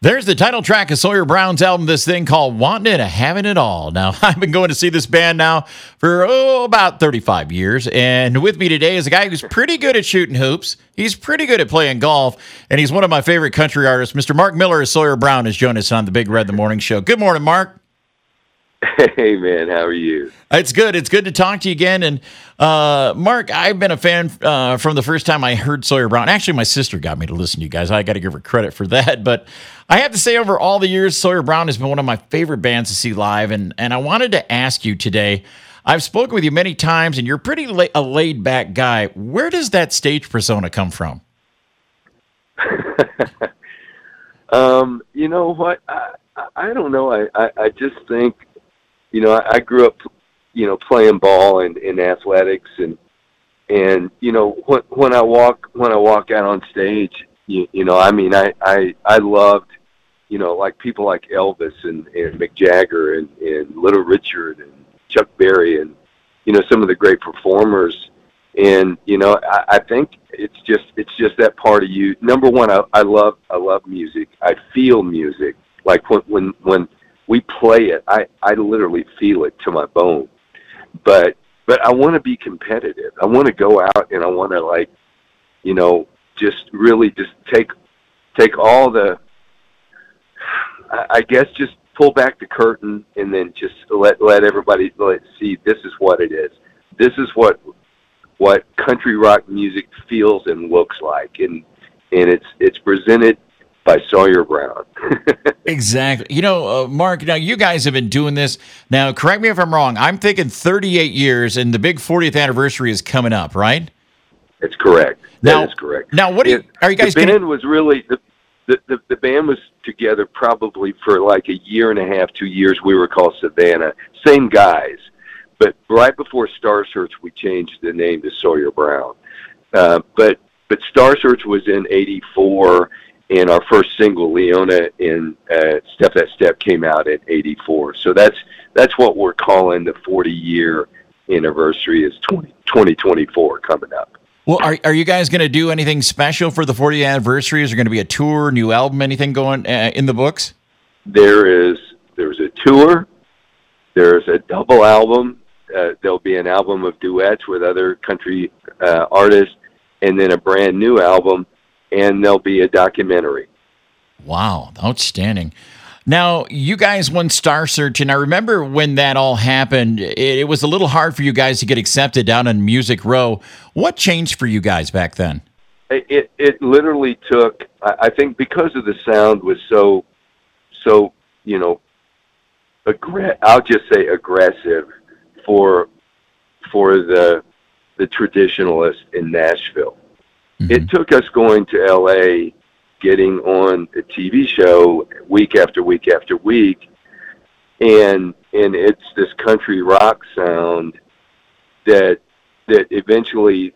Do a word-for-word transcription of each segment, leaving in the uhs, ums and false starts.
There's the title track of Sawyer Brown's album, this thing called Wanting It, Having It All. Now, I've been going to see this band now for, oh, about thirty-five years, and with me today is a guy who's pretty good at shooting hoops. He's pretty good at playing golf, and he's one of my favorite country artists. Mister Mark Miller of Sawyer Brown has joined us on the Big Red in the Morning Show. Good morning, Mark. Hey, man, how are you? It's good. It's good to talk to you again. And, uh, Mark, I've been a fan uh, from the first time I heard Sawyer Brown. Actually, my sister got me to listen to you guys. I got to give her credit for that. But I have to say, over all the years, Sawyer Brown has been one of my favorite bands to see live. And, and I wanted to ask you today, I've spoken with you many times, and you're pretty la- a laid-back guy. Where does that stage persona come from? um, you know what? I, I, I don't know. I, I, I just think, you know, I, I grew up, you know, playing ball and in athletics, and and you know, when when I walk when I walk out on stage, you, you know, I mean, I, I I loved, you know, like people like Elvis and, and Mick Jagger and, and Little Richard and Chuck Berry and, you know, some of the great performers. And you know, I, I think it's just it's just that part of you. Number one, I, I love I love music. I feel music. Like when when when we play it, I, I literally feel it to my bone. But but I want to be competitive. I want to go out and I want to, like, you know, just really just take take all the, I, I guess, just pull back the curtain and then just let let everybody let see this is what it is. This is what what country rock music feels and looks like, and and it's it's presented by Sawyer Brown. Exactly. You know, uh, Mark, now you guys have been doing this. Now, correct me if I'm wrong. I'm thinking thirty-eight years, and the big fortieth anniversary is coming up, right? That's correct. Now, that is correct. Now, what do you, are you guys The band gonna... was really, the, the, the, the band was together probably for like a year and a half, two years. We were called Savannah. Same guys. But right before Star Search, we changed the name to Sawyer Brown. Uh, but, but Star Search was in eighty-four, and our first single, Leona, in uh, Step That Step, came out in eighty-four. So that's that's what we're calling the forty-year anniversary, is twenty twenty-four coming up. Well, are are you guys going to do anything special for the fortieth anniversary? Is there going to be a tour, new album, anything going uh, in the books? There is. There's a tour. There's a double album. Uh, there'll be an album of duets with other country uh, artists, and then a brand new album. And there'll be a documentary. Wow, outstanding. Now, you guys won Star Search, and I remember when that all happened, it, it was a little hard for you guys to get accepted down in Music Row. What changed for you guys back then? It it, it literally took, I, I think because of the sound was so, so, you know, aggra- I'll just say aggressive for for the the traditionalists in Nashville. Mm-hmm. It took us going to L A, getting on a T V show week after week after week, and and it's this country rock sound that that eventually,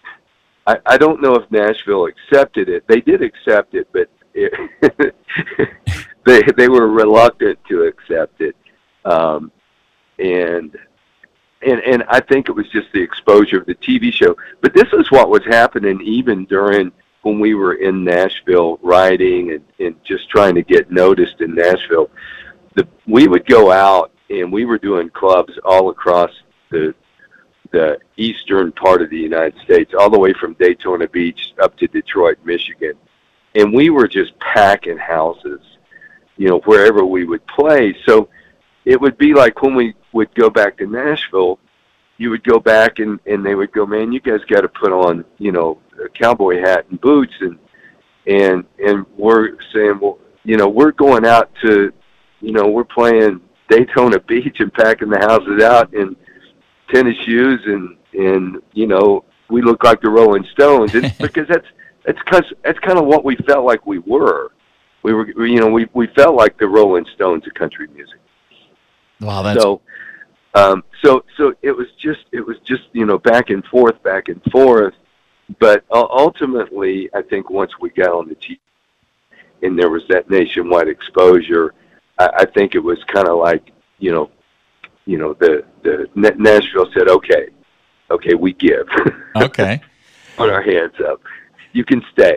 I, I don't know if Nashville accepted it. They did accept it, but it, they they were reluctant to accept it, um, and. And and I think it was just the exposure of the T V show. But this is what was happening even during when we were in Nashville writing and, and just trying to get noticed in Nashville. The, we would go out and we were doing clubs all across the the eastern part of the United States, all the way from Daytona Beach up to Detroit, Michigan. And we were just packing houses, you know, wherever we would play. So it would be like when we would go back to Nashville, you would go back and, and they would go, man, you guys got to put on, you know, a cowboy hat and boots. And, and, and we're saying, well, you know, we're going out to, you know, we're playing Daytona Beach and packing the houses out in tennis shoes. And, and, you know, we look like the Rolling Stones. And because that's, that's kind of, that's kind of what we felt like we were. We were, you know, we, we felt like the Rolling Stones of country music. Wow, that's so, um, so, so it was just, it was just, you know, back and forth, back and forth. But uh, ultimately, I think once we got on the T V and there was that nationwide exposure, I, I think it was kind of like, you know, you know, the the Nashville said, okay, okay, we give. Okay. Put our hands up. You can stay.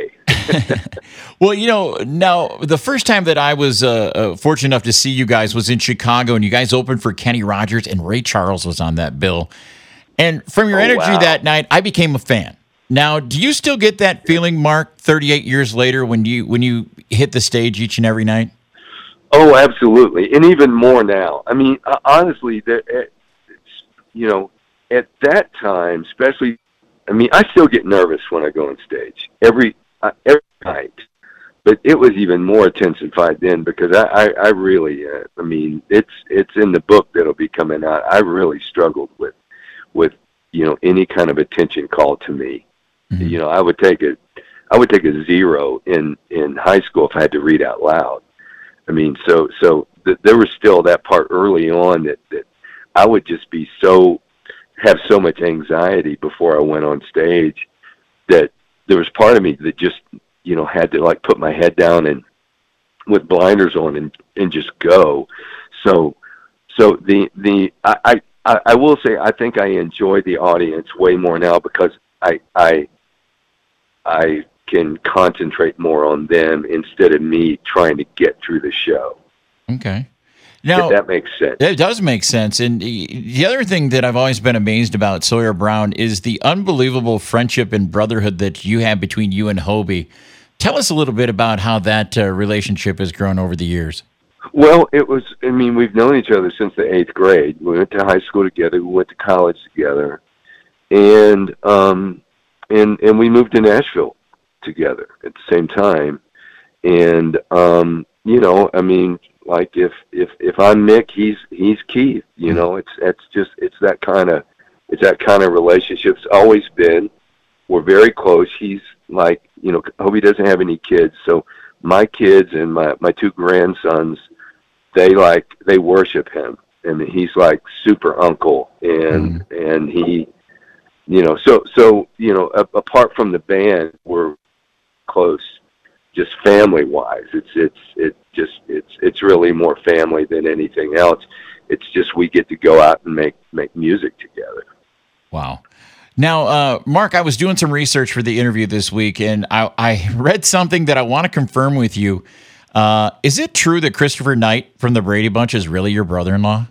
Well, you know, now the first time that I was uh, uh, fortunate enough to see you guys was in Chicago, and you guys opened for Kenny Rogers, and Ray Charles was on that bill. And from your Oh, energy wow. that night, I became a fan. Now, do you still get that feeling, Mark, thirty-eight years later, when you when you hit the stage each and every night? Oh, absolutely, and even more now. I mean, uh, honestly, that uh, you know, at that time, especially, I mean, I still get nervous when I go on stage every uh, every night, but it was even more intensified then because I I, I really, uh, I mean, it's it's in the book that'll be coming out. I really struggled with with you know any kind of attention called to me. Mm-hmm. You know, I would take a I would take a zero in in high school if I had to read out loud. I mean, so so th- there was still that part early on that, that I would just be so have so much anxiety before I went on stage that there was part of me that just you know had to like put my head down and with blinders on and, and just go. So so the the I, I I will say I think I enjoy the audience way more now because I I I can concentrate more on them instead of me trying to get through the show. Okay. Now, if that makes sense. It does make sense. And the other thing that I've always been amazed about Sawyer Brown is the unbelievable friendship and brotherhood that you have between you and Hobie. Tell us a little bit about how that uh, relationship has grown over the years. Well, it was, I mean, we've known each other since the eighth grade. We went to high school together. We went to college together. And, um, and, and we moved to Nashville together at the same time. And, um, you know, I mean, like if, if, if I'm Mick, he's, he's Keith, you know, it's, it's just, it's that kind of, it's that kind of relationship. It's always been. We're very close. He's like, you know, Hobie doesn't have any kids. So my kids and my, my two grandsons, they like, they worship him. And he's like super uncle. And, mm. and he, you know, so, so, you know, a, apart from the band, we're close, just family wise. It's, it's, it just, it's, it's really more family than anything else. It's just, we get to go out and make, make music together. Wow. Now, uh, Mark, I was doing some research for the interview this week, and I, I read something that I want to confirm with you. Uh, is it true that Christopher Knight from the Brady Bunch is really your brother-in-law?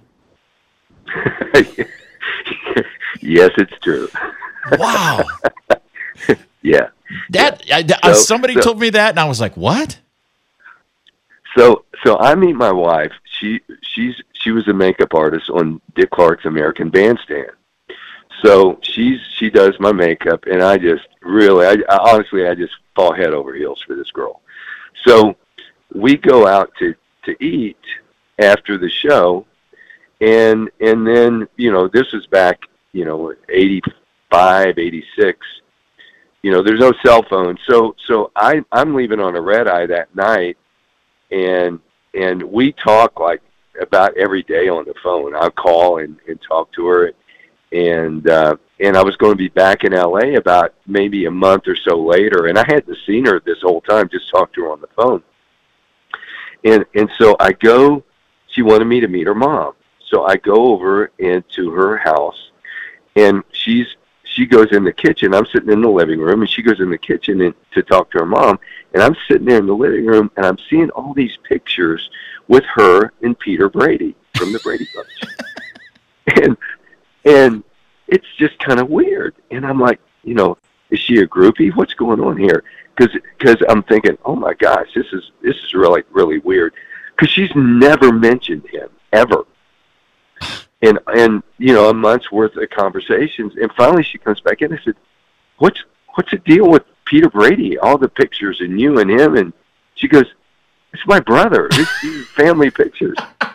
Yes, it's true. Wow. Yeah. That yeah. I, so, somebody so, told me that, and I was like, "What?" So, so I meet my wife. She she's she was a makeup artist on Dick Clark's American Bandstand. So she's she does my makeup, and I just really, I, I honestly, I just fall head over heels for this girl. So we go out to to eat after the show, and and then you know this was back you know eighty-five, eighty-six. You know, there's no cell phone, so so I I'm leaving on a red eye that night, and and we talk like about every day on the phone. I'll call and, and talk to her, and uh, and I was going to be back in L A about maybe a month or so later, and I hadn't seen her this whole time, just talked to her on the phone, and and so I go. She wanted me to meet her mom, so I go over into her house, and she's. She goes in the kitchen. I'm sitting in the living room, and she goes in the kitchen and, to talk to her mom. And I'm sitting there in the living room, and I'm seeing all these pictures with her and Peter Brady from the Brady Bunch. and and it's just kind of weird. And I'm like, you know, is she a groupie? What's going on here? Because because I'm thinking, oh my gosh, this is this is really really weird. Because she's never mentioned him ever. And, and, you know, a month's worth of conversations. And finally she comes back in and said, what's, what's the deal with Peter Brady? All the pictures and you and him. And she goes, it's my brother. This, these are family pictures.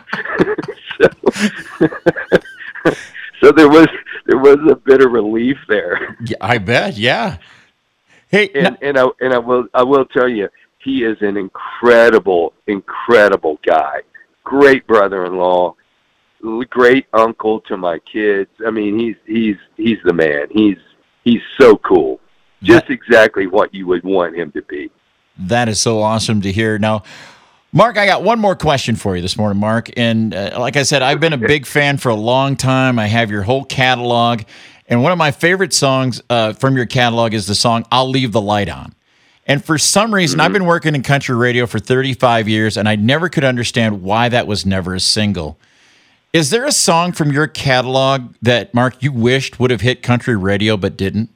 so, so there was, there was a bit of relief there. Yeah, I bet. Yeah. Hey, and, no- and I, and I will, I will tell you, he is an incredible, incredible guy. Great brother-in-law. Great uncle to my kids. I mean, he's he's he's the man. He's he's so cool. Just that, exactly what you would want him to be. That is so awesome to hear. Now, Mark, I got one more question for you this morning, Mark. And uh, like I said, I've been a big fan for a long time. I have your whole catalog, and one of my favorite songs uh, from your catalog is the song "I'll Leave the Light On." And for some reason, mm-hmm. I've been working in country radio for thirty-five years, and I never could understand why that was never a single. Is there a song from your catalog that, Mark, you wished would have hit country radio but didn't?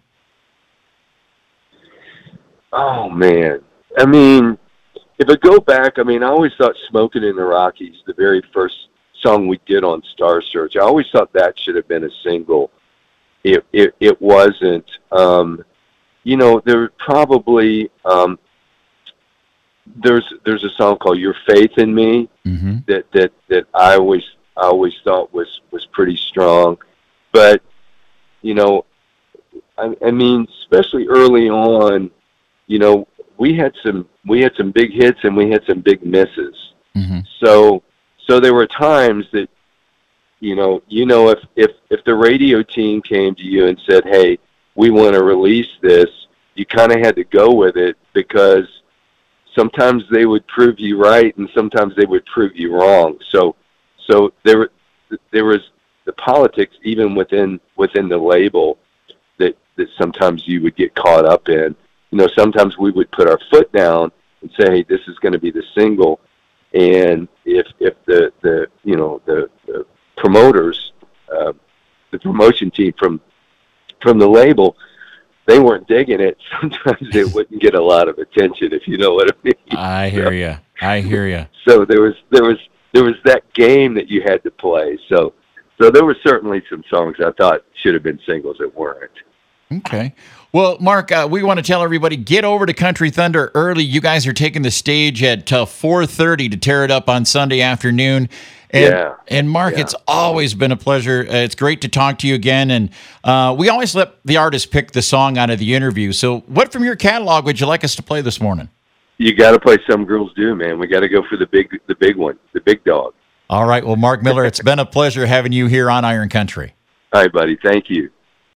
Oh, man. I mean, if I go back, I mean, I always thought Smoking in the Rockies, the very first song we did on Star Search, I always thought that should have been a single. It it, it wasn't. Um, you know, there probably, um, there's there's a song called Your Faith in Me mm-hmm. that, that, that I always I always thought was, was pretty strong. But, you know, I, I mean, especially early on, you know, we had some we had some big hits and we had some big misses. Mm-hmm. So so there were times that, you know, you know, if, if, if the radio team came to you and said, hey, we want to release this, you kind of had to go with it, because sometimes they would prove you right and sometimes they would prove you wrong. So so there there was the politics even within within the label that, that sometimes you would get caught up in. You know, sometimes we would put our foot down and say, hey, this is going to be the single. And if if the, the you know, the, the promoters, uh, the promotion team from from the label, they weren't digging it, sometimes it wouldn't get a lot of attention, if you know what I mean. I hear so, you. I hear you. So there was there was there was that game that you had to play. So so there were certainly some songs I thought should have been singles that weren't. Okay. Well, Mark, uh, we want to tell everybody, get over to Country Thunder early. You guys are taking the stage at uh, four thirty to tear it up on Sunday afternoon. And, yeah. And Mark, yeah. It's always been a pleasure. Uh, it's great to talk to you again. And uh, we always let the artist pick the song out of the interview. So what from your catalog would you like us to play this morning? You got to play Some Girls Do, man. We got to go for the big, the big one, the big dog. All right. Well, Mark Miller, it's been a pleasure having you here on Iron Country. All right, buddy. Thank you.